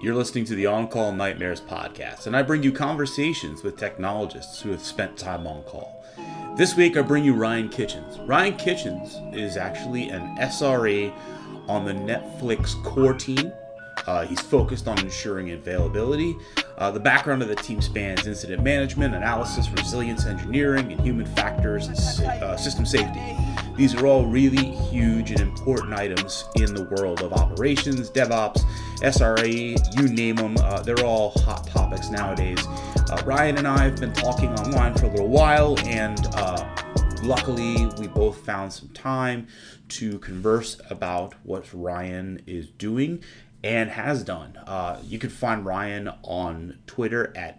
You're listening to the On Call Nightmares podcast, and I bring you conversations with technologists who have spent time on call. This week, I bring you Ryan Kitchens. Ryan Kitchens is actually an SRE on the Netflix core team. He's focused on ensuring availability. The background of the team spans incident management, analysis, resilience engineering, and human factors and system safety. These are all really huge and important items in the world of operations, DevOps, SRE, you name them. They're all hot topics nowadays. Ryan and I have been talking online for a little while, and luckily we both found some time to converse about what Ryan is doing and has done. You can find Ryan on Twitter at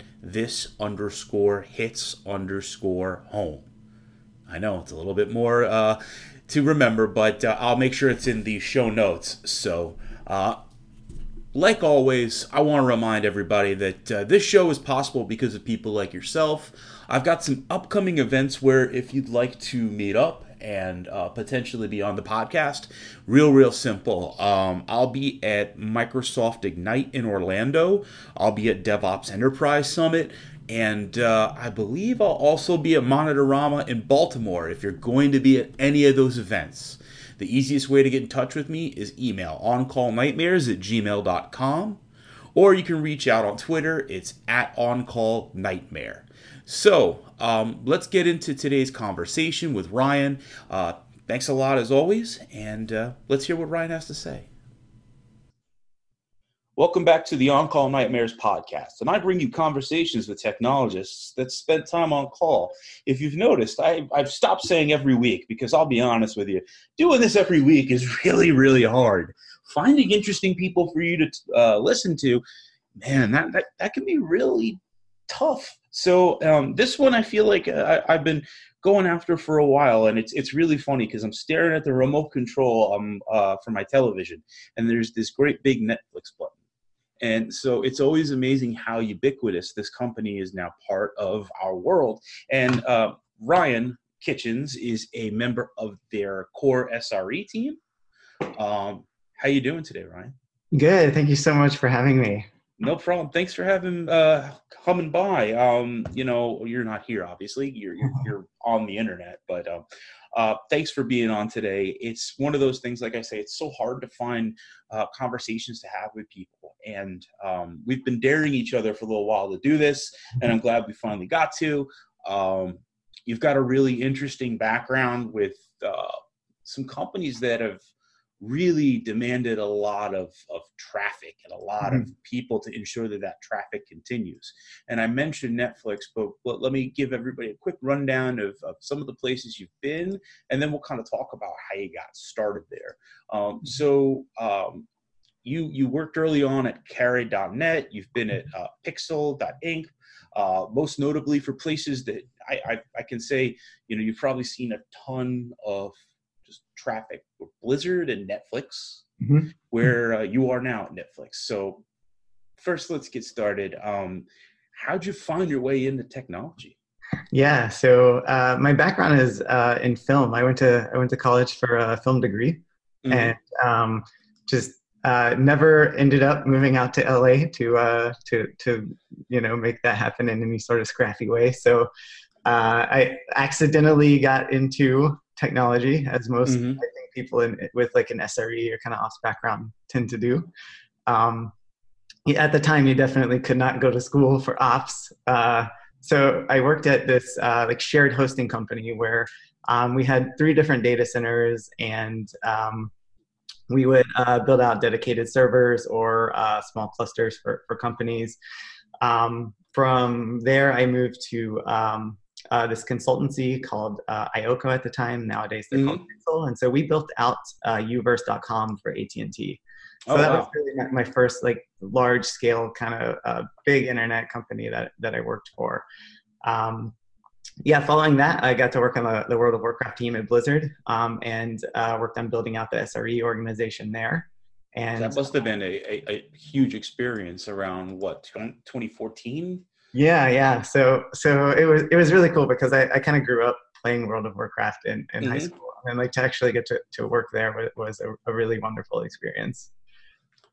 this_hits_home. I know it's a little bit more to remember, but I'll make sure it's in the show notes. So, like always, I want to remind everybody that this show is possible because of people like yourself. I've got some upcoming events where if you'd like to meet up and potentially be on the podcast, real simple. I'll be at Microsoft Ignite in Orlando. I'll be at DevOps Enterprise Summit. And I believe I'll also be at Monitorama in Baltimore if you're going to be at any of those events. The easiest way to get in touch with me is email oncallnightmares@gmail.com, or you can reach out on Twitter. It's at oncallnightmare. So let's get into today's conversation with Ryan. Thanks a lot as always, and let's hear what Ryan has to say. Welcome back to the On Call Nightmares podcast, and I bring you conversations with technologists that spent time on call. If you've noticed, I've stopped saying every week because I'll be honest with you, doing this every week is really hard. Finding interesting people for you to listen to, man, that can be really tough. So this one I feel like I've been going after for a while, and it's really funny because I'm staring at the remote control for my television, and there's this great big Netflix button. And so it's always amazing how ubiquitous this company is now part of our world. And Ryan Kitchens is a member of their core SRE team. How you doing today, Ryan? Good. Thank you so much for having me. No problem. Thanks for coming by. You're not here, obviously. You're on the internet, but thanks for being on today. It's one of those things, like I say, it's so hard to find conversations to have with people. And we've been daring each other for a little while to do this, and I'm glad we finally got to. You've got a really interesting background with some companies that have really demanded a lot of traffic and a lot of people to ensure that traffic continues. And I mentioned Netflix, but let me give everybody a quick rundown of some of the places you've been, and then we'll kind of talk about how you got started there. You worked early on at Carry.net. You've been at Pixel.inc, most notably for places that I can say, you've probably seen a ton of just traffic with Blizzard and Netflix, where you are now at Netflix. So first, let's get started. How'd you find your way into technology? Yeah, so my background is in film. I went to college for a film degree, and just never ended up moving out to LA to make that happen in any sort of scrappy way. So I accidentally got into technology, as most I think people with like an SRE or kind of ops background tend to do. At the time, you definitely could not go to school for ops. So I worked at this like shared hosting company where we had 3 different data centers, and we would build out dedicated servers or small clusters for companies. From there, I moved to this consultancy called IOCO at the time. Nowadays, they're called Pixel. And so we built out Uverse.com for AT&T. So that was really my first like large scale kind of big internet company that I worked for. Following that, I got to work on the World of Warcraft team at Blizzard, and worked on building out the SRE organization there. And that must have been a huge experience around 2014? Yeah. So it was really cool because I kind of grew up playing World of Warcraft in high school, and like to actually get to work there was a really wonderful experience.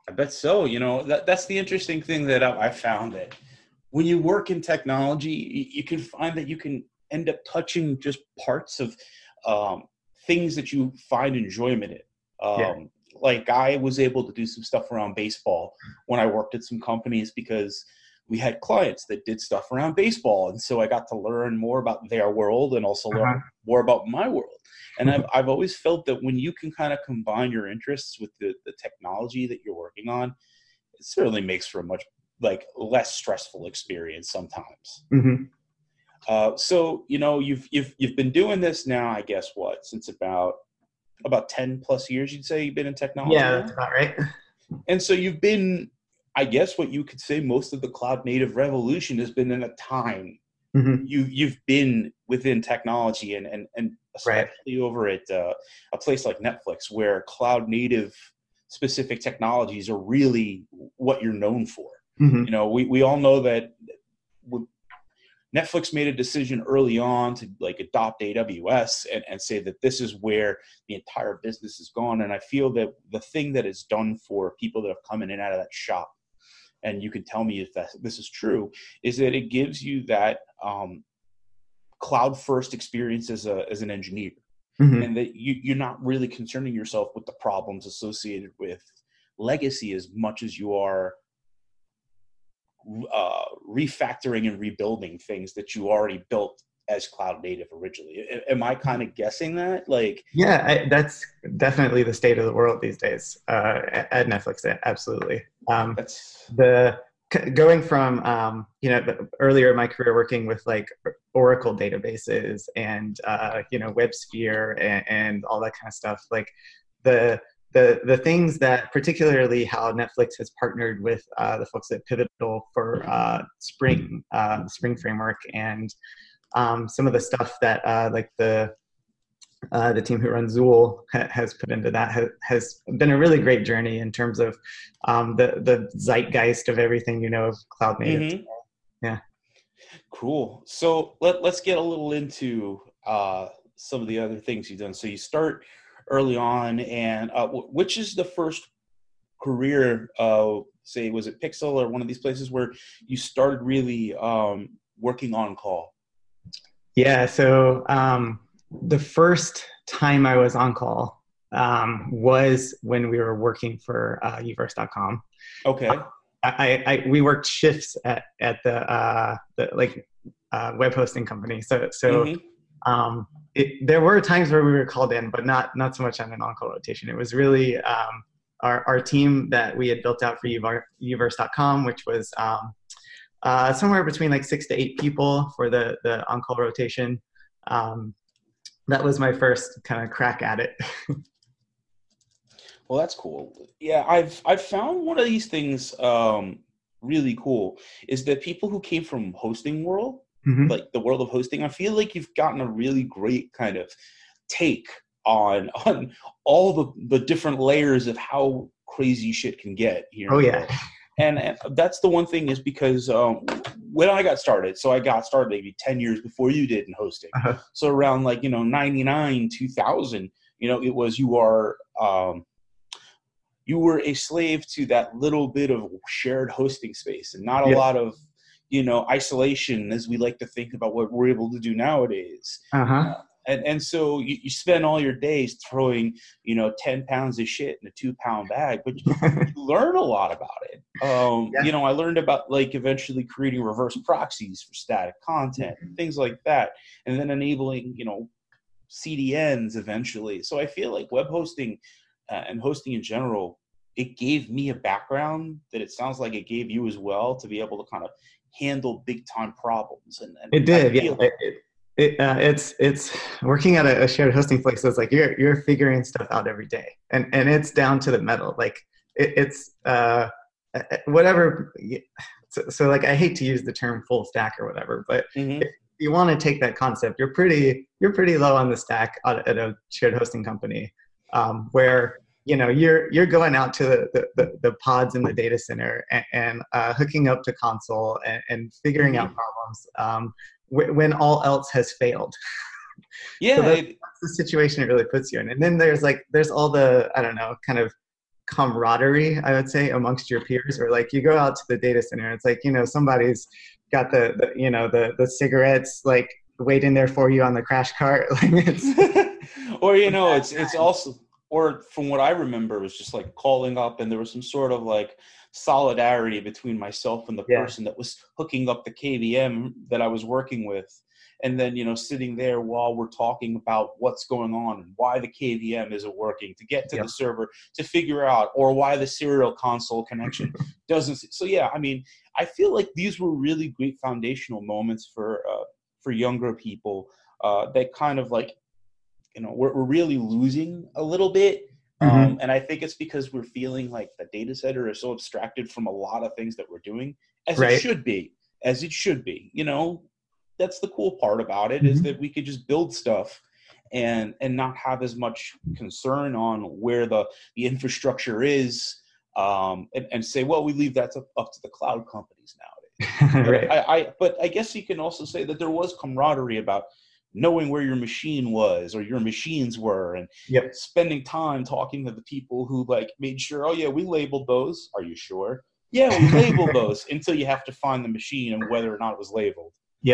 I bet so. That's the interesting thing that I found, that when you work in technology, you can find that you can end up touching just parts of um, things that you find enjoyment in. Yeah. Like I was able to do some stuff around baseball when I worked at some companies because we had clients that did stuff around baseball. And so I got to learn more about their world and also learn Uh-huh. more about my world. And I've always felt that when you can kind of combine your interests with the technology that you're working on, it certainly makes for a much like less stressful experience sometimes. Hmm. So you've been doing this now, I guess what, since about 10 plus years, you'd say you've been in technology Yeah, that's now? about right. And so you've been, I guess what you could say, most of the cloud native revolution has been in a time Hmm. you've been within technology, and Right. especially over at a place like Netflix, where cloud native specific technologies are really what you're known for. Hmm. We all know that Netflix made a decision early on to like adopt AWS and say that this is where the entire business is gone. And I feel that the thing that is done for people that have come in and out of that shop, and you can tell me if this is true, is that it gives you that cloud first experience as an engineer, Hmm. and that you're not really concerning yourself with the problems associated with legacy as much as you are refactoring and rebuilding things that you already built as cloud native originally. Am I kind of guessing that? Like, Yeah, that's definitely the state of the world these days at Netflix. Absolutely. that's The Going from earlier in my career working with like Oracle databases and WebSphere and all that kind of stuff. Like the the things that, particularly how Netflix has partnered with the folks at Pivotal for Spring, the Spring framework, and some of the stuff that the team who runs Zool has put into that has been a really great journey in terms of the zeitgeist of everything of cloud native. mm-hmm. Yeah. Cool. So let's get a little into some of the other things you've done. So you start early on, and which is the first career, say, was it Pixel or one of these places where you started really working on call? Yeah. So the first time I was on call was when we were working for uverse.com. Okay. We worked shifts at the web hosting company. Mm-hmm. There were times where we were called in, but not so much on an on-call rotation. It was really our team that we had built out for uverse.com, which was somewhere between like 6 to 8 people for the on-call rotation. Um, that was my first kind of crack at it. Well, that's cool. Yeah, I've found one of these things really cool is that people who came from hosting world, Hmm. like the world of hosting, I feel like you've gotten a really great kind of take on all the different layers of how crazy shit can get here Oh in the yeah. world. And that's the one thing, is because when I got started, so I got started maybe 10 years before you did in hosting. Uh-huh. So around like, 99, 2000, it was you were a slave to that little bit of shared hosting space and not a Yeah. lot of isolation, as we like to think about what we're able to do nowadays. Uh-huh. And so you spend all your days throwing 10 pounds of shit in a 2-pound bag, but you learn a lot about it. Yeah. I learned about like eventually creating reverse proxies for static content, things like that, and then enabling CDNs eventually. So I feel like web hosting and hosting in general, it gave me a background that it sounds like it gave you as well, to be able to kind of handle big time problems. And It I did, yeah. feel like, It's working at a shared hosting place. So it's like you're figuring stuff out every day, and it's down to the metal. Like it's whatever. So like I hate to use the term full stack or whatever, but if mhm. you want to take that concept, you're pretty low on the stack at a shared hosting company, where you're going out to the pods in the data center and hooking up to console and figuring out Mhm. problems when all else has failed. So Yeah, that's the situation it really puts you in. And then there's all the, I don't know, kind of camaraderie, I would say, amongst your peers, or like you go out to the data center, it's like, somebody's got the cigarettes like waiting there for you on the crash cart. Like or it's also, or from what I remember, it was just like calling up, and there was some sort of like solidarity between myself and the person that was hooking up the KVM that I was working with. And then, sitting there while we're talking about what's going on and why the KVM isn't working to get to the server to figure out, or why the serial console connection doesn't. So yeah, I mean, I feel like these were really great foundational moments for younger people that kind of like, we're really losing a little bit. And I think it's because we're feeling like the data center is so abstracted from a lot of things that we're doing, as it should be. That's the cool part about it, is that we could just build stuff and not have as much concern on where the infrastructure is, and say, well, we leave that up to the cloud companies nowadays. But I guess you can also say that there was camaraderie about knowing where your machine was or your machines were, and spending time talking to the people who like made sure, oh yeah, we labeled those. Are you sure? Yeah, we labeled those, until you have to find the machine and whether or not it was labeled.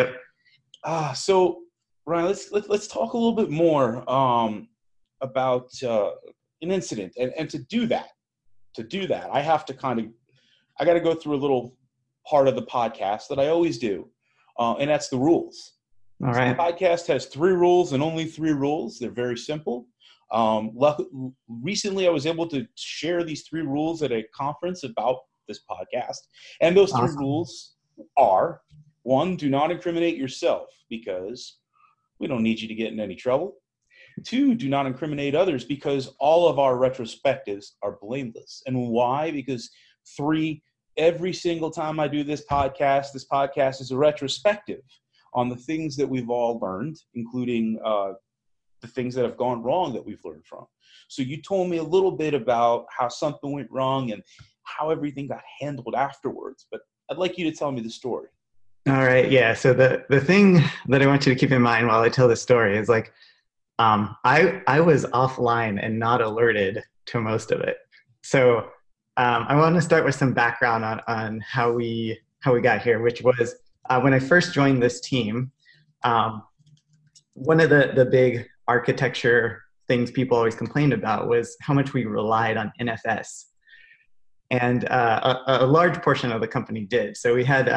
So Ryan, let's talk a little bit more about an incident, and to do that, I have to I got to go through a little part of the podcast that I always do, and that's the rules. All right. So the podcast has 3 rules, and only 3 rules. They're very simple. Recently, I was able to share these 3 rules at a conference about this podcast, and those 3 rules are: 1, do not incriminate yourself, because we don't need you to get in any trouble. 2, do not incriminate others, because all of our retrospectives are blameless. And why? Because 3, every single time I do this podcast is a retrospective on the things that we've all learned, including the things that have gone wrong that we've learned from. So you told me a little bit about how something went wrong and how everything got handled afterwards, but I'd like you to tell me the story. All right. Yeah. So the thing that I want you to keep in mind while I tell this story is like, I was offline and not alerted to most of it. So I want to start with some background on how we got here, which was when I first joined this team. One of the big architecture things people always complained about was how much we relied on NFS, and a large portion of the company did. So we had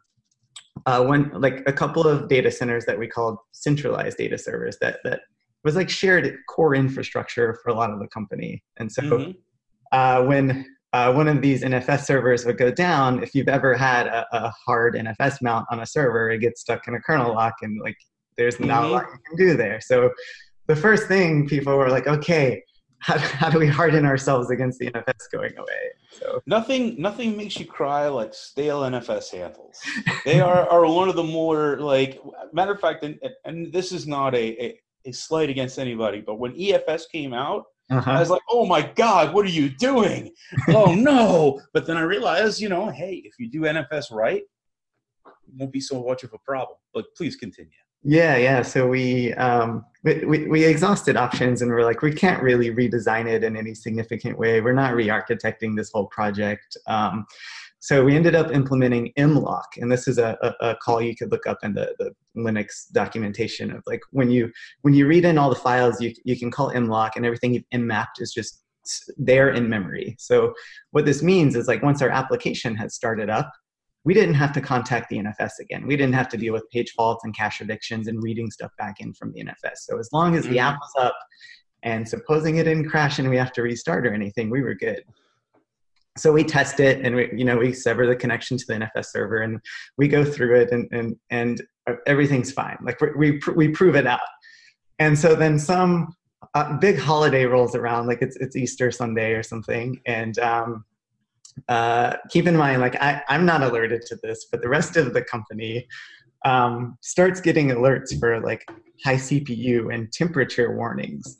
a couple of data centers that we called centralized data servers that was like shared core infrastructure for a lot of the company. And so when one of these NFS servers would go down, if you've ever had a hard NFS mount on a server, it gets stuck in a kernel lock, and like there's not a lot you can do there. So the first thing people were like, okay, how do we harden ourselves against the NFS going away? So nothing makes you cry like stale NFS handles. They are one of the more, like, matter of fact, and this is not a slight against anybody, but when EFS came out, I was like, oh my God, what are you doing? Oh no. But then I realized, hey, if you do NFS right, it won't be so much of a problem. But please continue. Yeah. So we exhausted options, and we're like, we can't really redesign it in any significant way. We're not re-architecting this whole project. So we ended up implementing mlock, and this is a call you could look up in the Linux documentation of like when you read in all the files, you can call mlock, and everything you've mapped is just there in memory. So what this means is like once our application has started up, we didn't have to contact the NFS again. We didn't have to deal with page faults and cache evictions and reading stuff back in from the NFS. So as long as the app was up, and supposing it didn't crash and we have to restart or anything, we were good. So we test it, and we sever the connection to the NFS server, and we go through it, and everything's fine. Like we prove it out. And so then some big holiday rolls around, like it's Easter Sunday or something, and keep in mind, like I'm not alerted to this, but the rest of the company starts getting alerts for like high CPU and temperature warnings.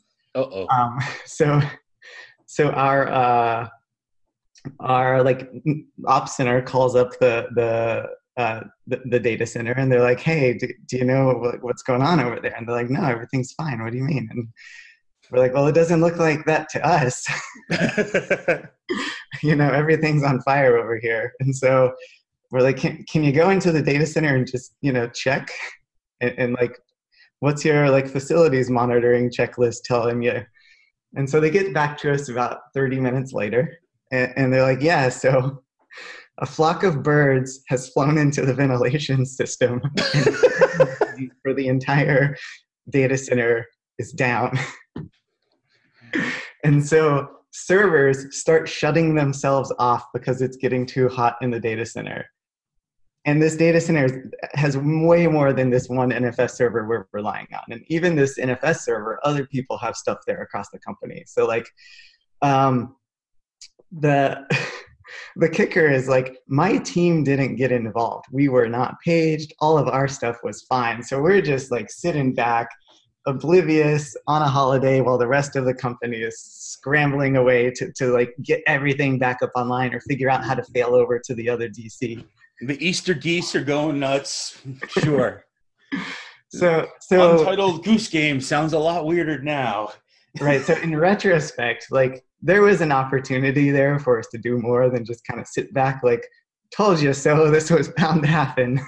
So our like ops center calls up the data center, and they're like, hey, do you know what's going on over there? And they're like, no, everything's fine. What do you mean? We're like, well, it doesn't look like that to us. Everything's on fire over here. And so we're like, can you go into the data center and just, check and like, what's your like facilities monitoring checklist telling you? And so they get back to us about 30 minutes later, and they're like, yeah, so a flock of birds has flown into the ventilation system and for the entire data center is down. And so servers start shutting themselves off because it's getting too hot in the data center. And this data center has way more than this one NFS server we're relying on. And even this NFS server, other people have stuff there across the company. So like the kicker is like, my team didn't get involved. We were not paged. All of our stuff was fine. So we're just like sitting back, oblivious on a holiday while the rest of the company is scrambling away to like get everything back up online or figure out how to fail over to the other DC. The Easter geese are going nuts. Sure. So Untitled Goose Game sounds a lot weirder now. Right. So in retrospect, like there was an opportunity there for us to do more than just kind of sit back like, told you so, this was bound to happen.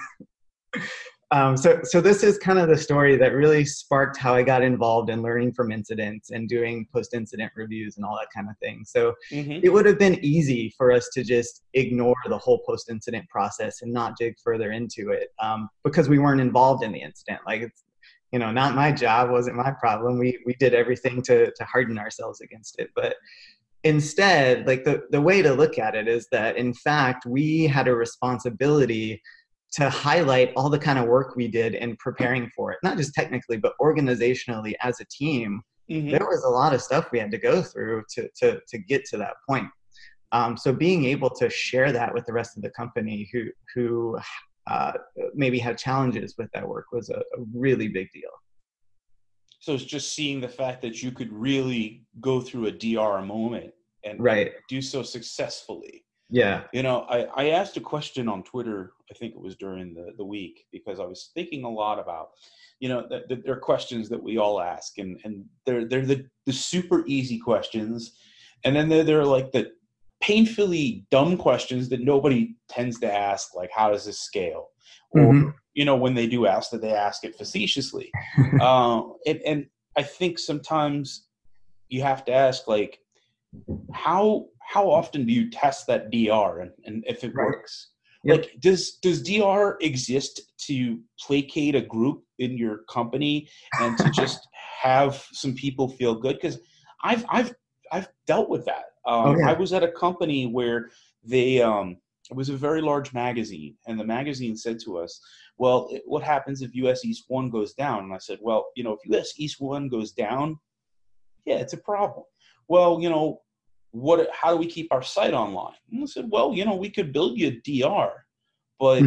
So this is kind of the story that really sparked how I got involved in learning from incidents and doing post-incident reviews and all that kind of thing. So It would have been easy for us to just ignore the whole post-incident process and not dig further into it because we weren't involved in the incident. Like it's, not my job, wasn't my problem. We did everything to harden ourselves against it. But instead, like the way to look at it is that, in fact, we had a responsibility to highlight all the kind of work we did in preparing for it, not just technically, but organizationally as a team. There was a lot of stuff we had to go through to get to that point. So being able to share that with the rest of the company who maybe had challenges with that work was a really big deal. So it's just seeing the fact that you could really go through a DR moment and do so successfully. Yeah. I asked a question on Twitter, I think it was during the week, because I was thinking a lot about, there are questions that we all ask, and they're the super easy questions. And then they're like the painfully dumb questions that nobody tends to ask, like, how does this scale? Or, when they do ask that, they ask it facetiously. And I think sometimes you have to ask, like, how often do you test that DR and if it works? Yep. Like, does DR exist to placate a group in your company and to just have some people feel good? Because I've dealt with that. I was at a company where they it was a very large magazine, and the magazine said to us, well, what happens if US East 1 goes down? And I said, well, if US East 1 goes down, yeah, it's a problem. Well, how do we keep our site online? And I said, well, we could build you a DR, but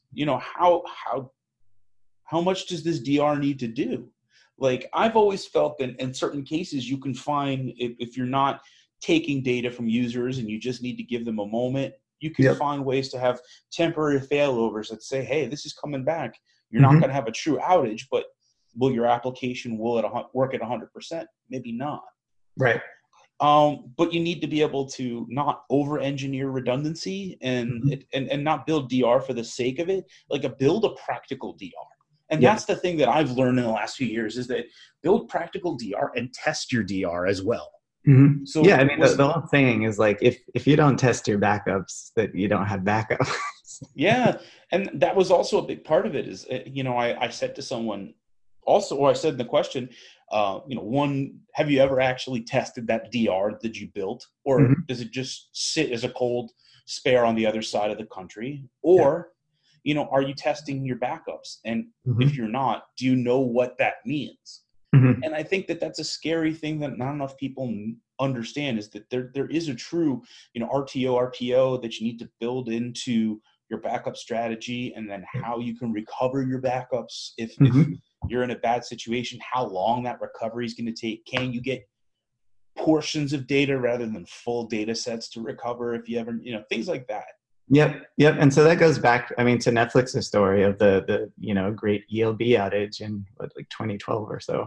how much does this DR need to do? Like, I've always felt that in certain cases you can find, if you're not taking data from users and you just need to give them a moment, you can find ways to have temporary failovers that say, hey, this is coming back. You're not going to have a true outage, but will your application work at 100%? Maybe not. Right. But you need to be able to not over-engineer redundancy and not build DR for the sake of it. Like, build a practical DR. And that's the thing that I've learned in the last few years, is that build practical DR and test your DR as well. So yeah, I mean, the whole thing is like, if you don't test your backups, that you don't have backups. Yeah, and that was also a big part of it. Is I said to someone also, or I said in the question, one, have you ever actually tested that DR that you built, or does it just sit as a cold spare on the other side of the country, or are you testing your backups? And if you're not, do you know what that means? And I think that that's a scary thing that not enough people understand, is that there is a true, RTO, RPO that you need to build into your backup strategy, and then how you can recover your backups if you're in a bad situation, how long that recovery is going to take. Can you get portions of data rather than full data sets to recover if you ever, things like that. Yep. And so that goes back, I mean, to Netflix's story of the great ELB outage in like 2012 or so.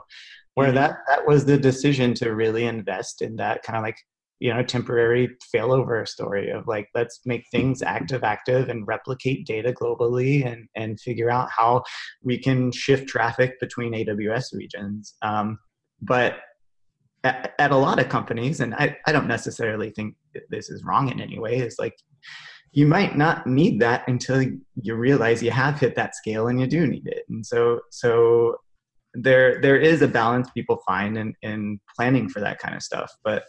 where that was the decision to really invest in that kind of like, temporary failover story of like, let's make things active and replicate data globally and figure out how we can shift traffic between AWS regions. But at a lot of companies, and I don't necessarily think this is wrong in any way, is like, you might not need that until you realize you have hit that scale and you do need it. And so there is a balance people find in planning for that kind of stuff. But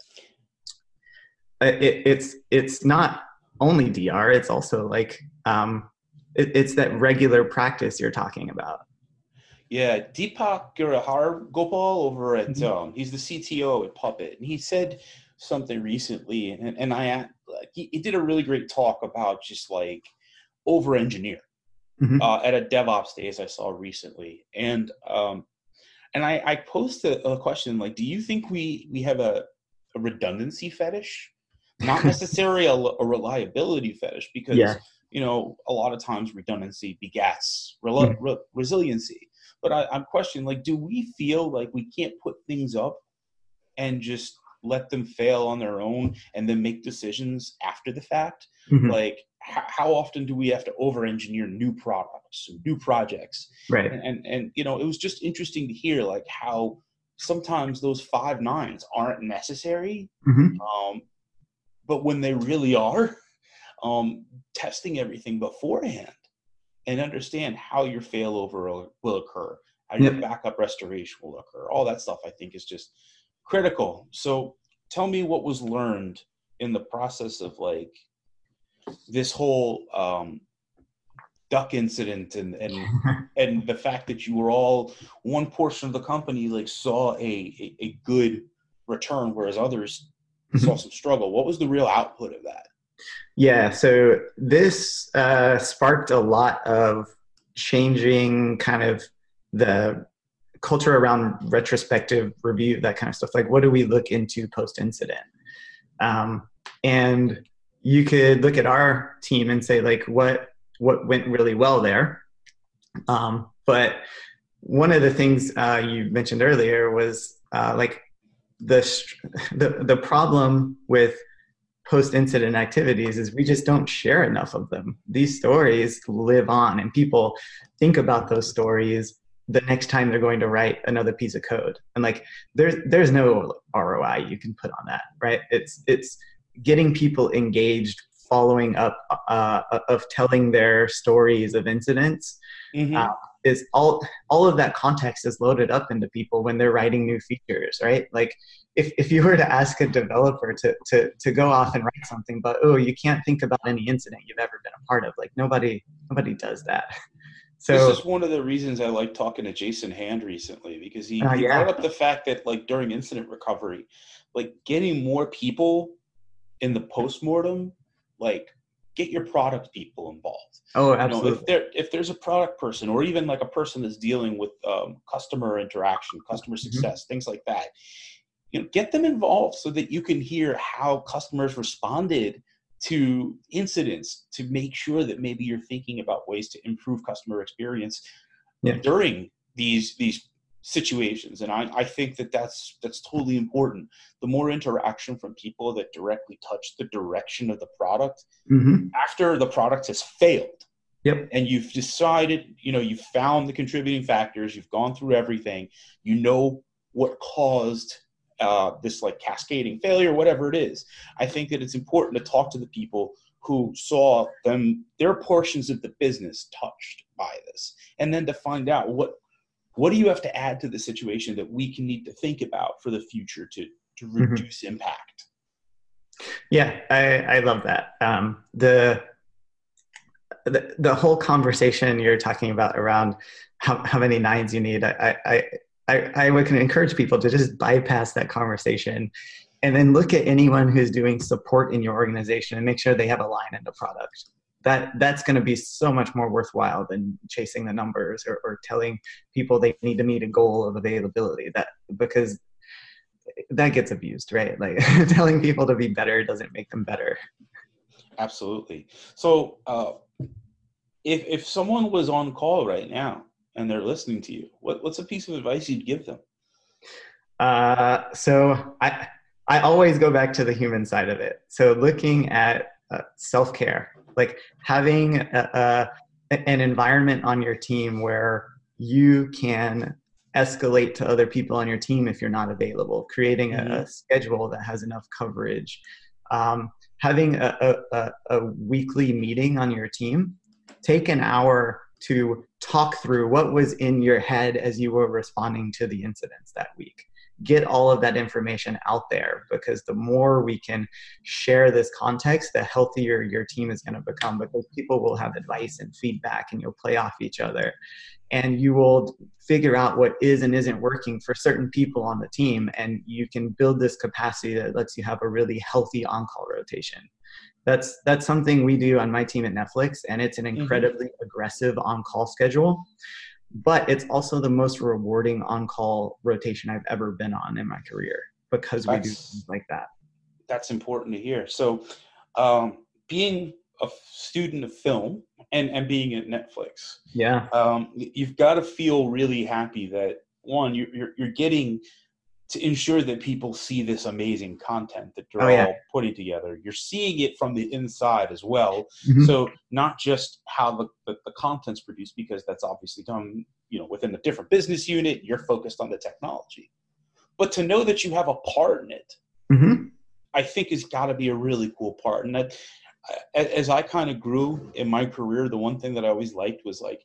it's not only DR, it's also like it's that regular practice you're talking about. Yeah, Deepak Gopal over at he's the CTO at Puppet, and he said something recently, and he did a really great talk about just like over engineer at a DevOps Days I saw recently, and I posed a question like, do you think we have a redundancy fetish, not necessarily a reliability fetish, because a lot of times redundancy begats resiliency. But I'm questioning, like, do we feel like we can't put things up and just let them fail on their own and then make decisions after the fact? Like, how often do we have to over-engineer new products, new projects? Right. And it was just interesting to hear, like, how sometimes those 5 nines aren't necessary, but when they really are, testing everything beforehand and understand how your failover will occur, how your backup restoration will occur. All that stuff, I think, is just critical. So tell me what was learned in the process of like this whole duck incident and the fact that you were all, one portion of the company like saw a good return, whereas others saw some struggle. What was the real output of that? Yeah, so this sparked a lot of changing kind of the culture around retrospective review, that kind of stuff. Like, what do we look into post-incident? And you could look at our team and say, like, what went really well there. But one of the things you mentioned earlier was like the problem with post-incident activities is we just don't share enough of them. These stories live on, and people think about those stories the next time they're going to write another piece of code. And like, there's no ROI you can put on that, right? It's getting people engaged, following up, of telling their stories of incidents. Is all of that context is loaded up into people when they're writing new features, right? Like, if you were to ask a developer to go off and write something, but you can't think about any incident you've ever been a part of, like nobody does that. So this is one of the reasons I like talking to Jason Hand recently, because he brought up the fact that like during incident recovery, like getting more people in the postmortem, like get your product people involved. Oh, absolutely. If there's a product person, or even like a person that's dealing with customer interaction, customer success, things like that, get them involved so that you can hear how customers responded to incidents, to make sure that maybe you're thinking about ways to improve customer experience during these situations. And I think that's totally important. The more interaction from people that directly touch the direction of the product after the product has failed. And you've decided, you've found the contributing factors, you've gone through everything, what caused this like cascading failure, whatever it is. I think that it's important to talk to the people who saw their portions of the business touched by this, and then to find out what do you have to add to the situation that we can need to think about for the future to reduce impact. Yeah, I love that. The whole conversation you're talking about around how many nines you need, I would encourage people to just bypass that conversation and then look at anyone who's doing support in your organization and make sure they have a line in the product. That's going to be so much more worthwhile than chasing the numbers or telling people they need to meet a goal of availability, because that gets abused, right? Like telling people to be better doesn't make them better. Absolutely. So if someone was on call right now and they're listening to you, what's a piece of advice you'd give them? So I always go back to the human side of it. So looking at self-care, like having an environment on your team where you can escalate to other people on your team if you're not available, creating a Hmm. schedule that has enough coverage, having a weekly meeting on your team. Take an hour to talk through what was in your head as you were responding to the incidents that week. Get all of that information out there, because the more we can share this context, the healthier your team is going to become, because people will have advice and feedback and you'll play off each other, and you will figure out what is and isn't working for certain people on the team, and you can build this capacity that lets you have a really healthy on-call rotation. That's something we do on my team at Netflix, and it's an Hmm. incredibly aggressive on-call schedule, but it's also the most rewarding on-call rotation I've ever been on in my career, because we do things That's like that. that's important to hear. So, being a student of film and being at Netflix, Yeah. you've got to feel really happy that one, you're getting to ensure that people see this amazing content that Oh you're yeah. all putting together. You're seeing it from the inside as well. Hmm. So not just how the content's produced, because that's obviously done, within a different business unit, you're focused on the technology. But to know that you have a part in it, Hmm. I think has got to be a really cool part. And that, as I kind of grew in my career, the one thing that I always liked was like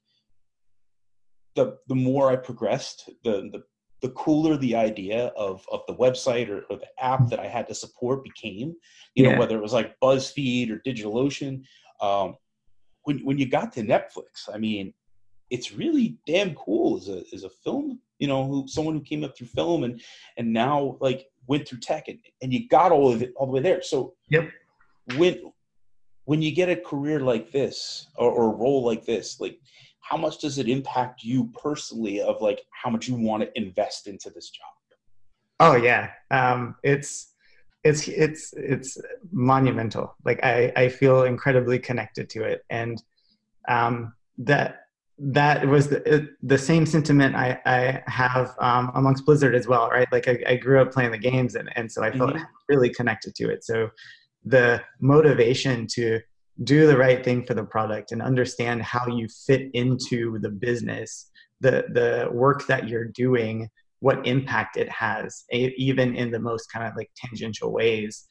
the more I progressed, the cooler the idea of the website or the app that I had to support became. Yeah. Whether it was like BuzzFeed or DigitalOcean. Um, when you got to Netflix, I mean, it's really damn cool as a film. Someone who came up through film and now like went through tech and you got all of it all the way there. So Yep. when when you get a career like this or a role like this, like how much does it impact you personally of like how much you want to invest into this job? Oh yeah. It's monumental. Like I feel incredibly connected to it, and that was the same sentiment I have amongst Blizzard as well, right? Like I grew up playing the games, and so I felt Mm-hmm. really connected to it. So the motivation to do the right thing for the product and understand how you fit into the business, the work that you're doing, what impact it has, even in the most kind of like tangential ways,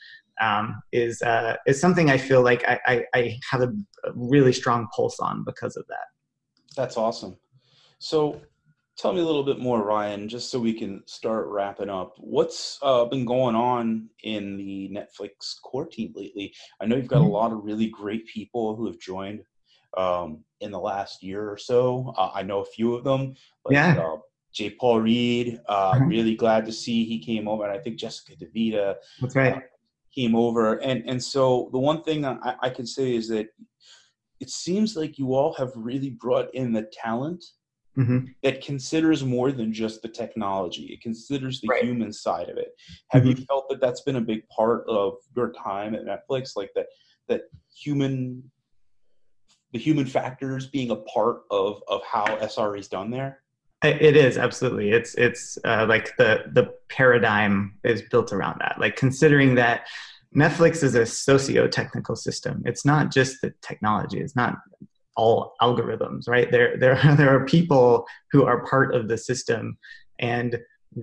is something I feel like I have a really strong pulse on because of that. That's awesome. So tell me a little bit more, Ryan, just so we can start wrapping up. What's been going on in the Netflix core team lately? I know you've got a Mhm. lot of really great people who have joined in the last year or so. I know a few of them, like Yeah. J. Paul Reed. Uh-huh. Really glad to see he came over, and I think Jessica DeVita That's uh, right. came over. And so the one thing I can say is that it seems like you all have really brought in the talent Hmm. that considers more than just the technology. It considers the Right. human side of it. Have you Hmm. felt that that's been a big part of your time at Netflix, like that human the human factors being a part of how SRE is done there? It is absolutely. It's like the paradigm is built around that. Like considering that Netflix is a socio-technical system. It's not just the technology. It's not all algorithms, right? There are people who are part of the system, and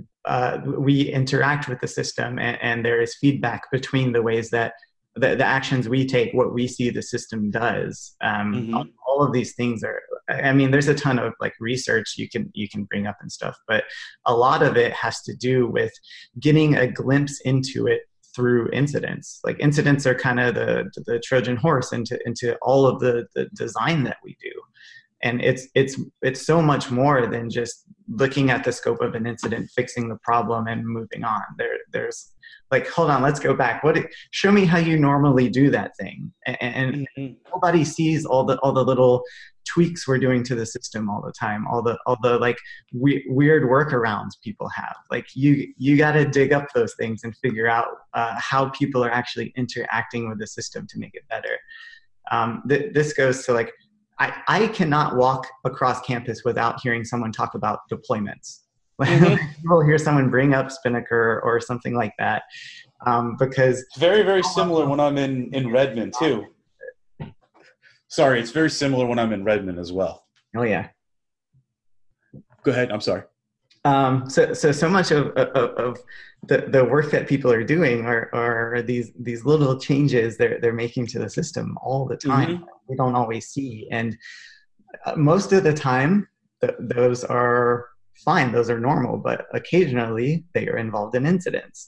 we interact with the system, and there is feedback between the ways that the actions we take, what we see the system does. Mm-hmm. All of these things are. I mean, there's a ton of like research you can bring up and stuff, but a lot of it has to do with getting a glimpse into it through incidents. Like incidents are kind of the Trojan horse into all of the design that we do, and it's so much more than just looking at the scope of an incident, fixing the problem, and moving on. There's like, hold on, let's go back. Show me how you normally do that thing, and Mm-hmm. nobody sees all the little tweaks we're doing to the system all the time, all the like weird workarounds people have. Like you got to dig up those things and figure out how people are actually interacting with the system to make it better. This goes to like I cannot walk across campus without hearing someone talk about deployments. People hear someone bring up Spinnaker or something like that, because it's very, very similar when I'm in Redmond too. Sorry, it's very similar when I'm in Redmond as well. Oh yeah. Go ahead. I'm sorry. So much of the work that people are doing are these little changes they're making to the system all the time. We don't always see, and most of the time those are fine, those are normal, but occasionally they are involved in incidents.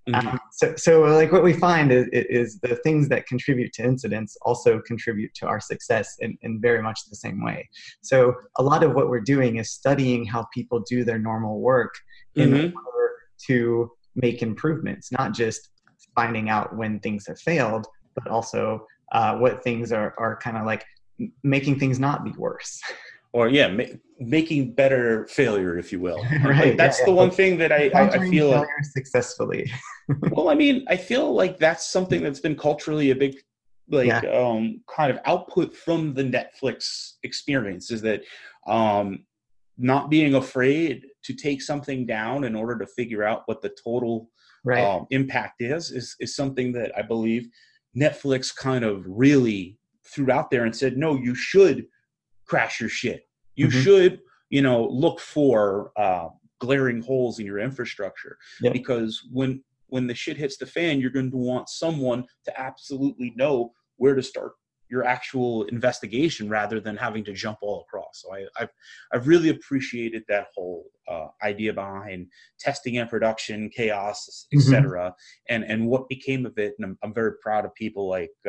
So like what we find is the things that contribute to incidents also contribute to our success in very much the same way. So a lot of what we're doing is studying how people do their normal work in order to make improvements, not just finding out when things have failed, but also what things are kind of like making things not be worse. Or making better failure, if you will. Right. Like, that's the one thing that I feel like successfully. Well, I mean, I feel like that's something that's been culturally a big, kind of output from the Netflix experience, is that not being afraid to take something down in order to figure out what the total impact is something that I believe Netflix kind of really threw out there and said, no, you should crash your shit. You should, look for glaring holes in your infrastructure, because when the shit hits the fan, you're going to want someone to absolutely know where to start your actual investigation rather than having to jump all across. So I've really appreciated that whole idea behind testing and production, chaos, etc., and what became of it. And I'm very proud of people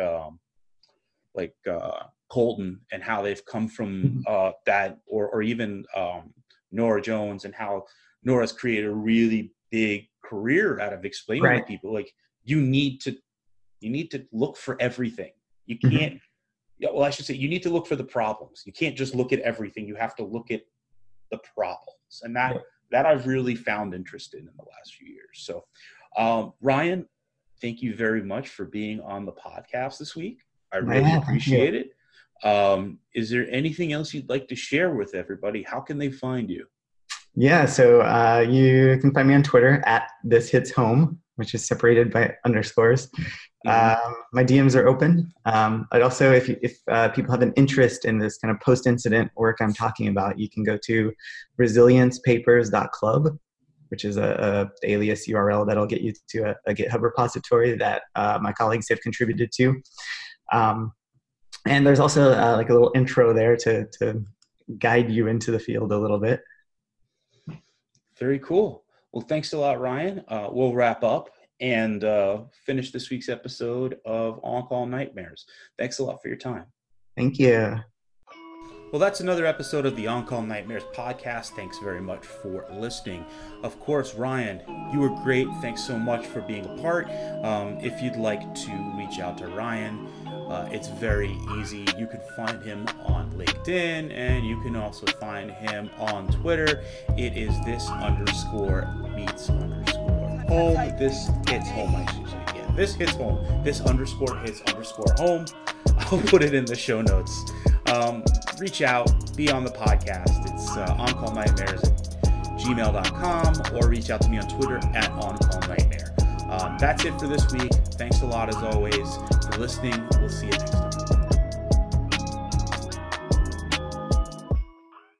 like Colton and how they've come from that, or even Nora Jones, and how Nora's created a really big career out of explaining to people, like, you need to look for everything. You can't, well, I should say, you need to look for the problems. You can't just look at everything. You have to look at the problems. And that I've really found interest in the last few years. So, Ryan, thank you very much for being on the podcast this week. I really appreciate it. Is there anything else you'd like to share with everybody? How can they find you? Yeah, so you can find me on Twitter at @ThisHitsHome, which is separated by underscores. My DMs are open. I'd also, if people have an interest in this kind of post-incident work I'm talking about, you can go to resiliencepapers.club, which is a alias URL that'll get you to a GitHub repository that my colleagues have contributed to. And there's also like a little intro there to guide you into the field a little bit. Very cool. Well, thanks a lot, Ryan. We'll wrap up and finish this week's episode of On-Call Nightmares. Thanks a lot for your time. Thank you. Well, that's another episode of the On-Call Nightmares podcast. Thanks very much for listening. Of course, Ryan, you were great. Thanks so much for being a part. If you'd like to reach out to Ryan, it's very easy. You can find him on LinkedIn, and you can also find him on Twitter. It is this_meets_home. This hits home, I should say. Yeah, this hits home. This _hits_home. I'll put it in the show notes. Reach out, be on the podcast. It's oncallnightmares@gmail.com, or reach out to me on Twitter @oncallnightmare. That's it for this week. Thanks a lot, as always, for listening. We'll see you next time.